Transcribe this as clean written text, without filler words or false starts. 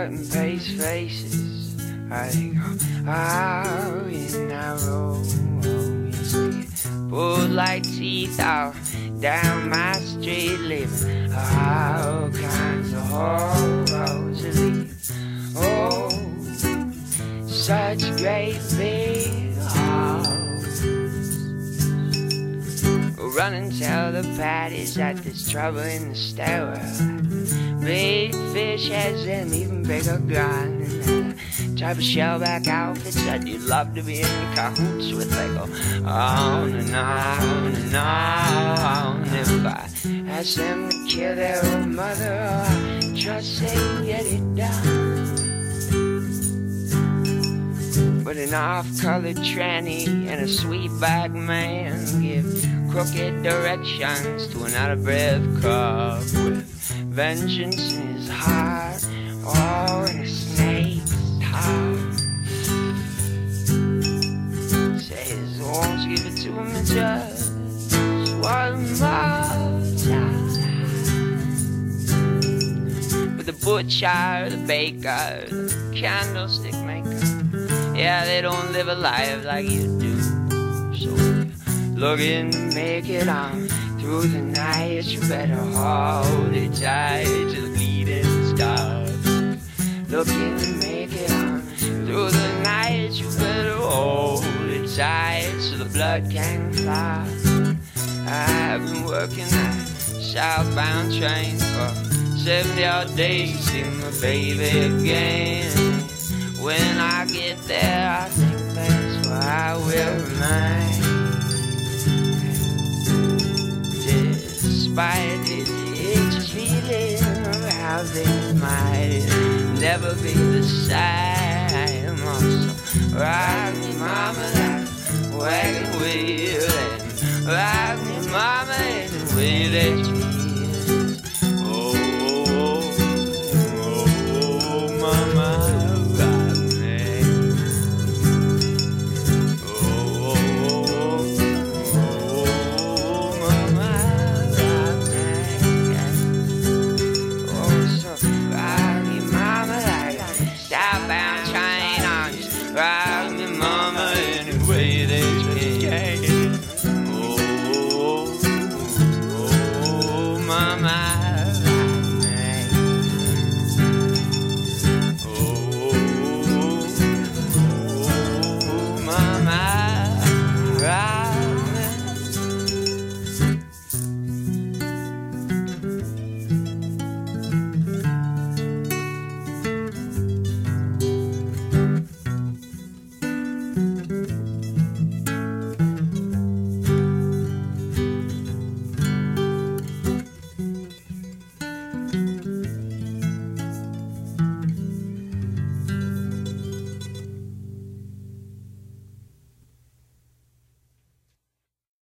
cut and paste faces. I go out in that road. You see, pulled like teeth out down my street, leaving all kinds of horrors to leave. Oh, such great big hearts. Run and tell the patties that there's trouble in the stairwell. Big fish heads and even bigger gun. Type of shellback outfits that you'd love to be in cahoots with. They go on and on and on. If I ask them to kill their own mother, I trust they can get it done. But an off-colored tranny and a sweetback man give crooked directions to an out-of-breath cub with vengeance in his heart, oh, and a snake's heart. Says, won't you give it to him and just one more time? But the butcher, the baker, the candlestick maker, yeah, they don't live a life like you do. So looking to make it on through the night, you better hold it tight till the bleeding stops. Looking to make it on through the night, you better hold it tight so the blood can clot. I've been working that southbound train for 70 odd days, see my baby again. When I get there, I think that's where I will remain. Despite this itchy feeling of how things might never be the same. Also, rock me, mama, like a wagon wheel, and rock me, mama, in the way that you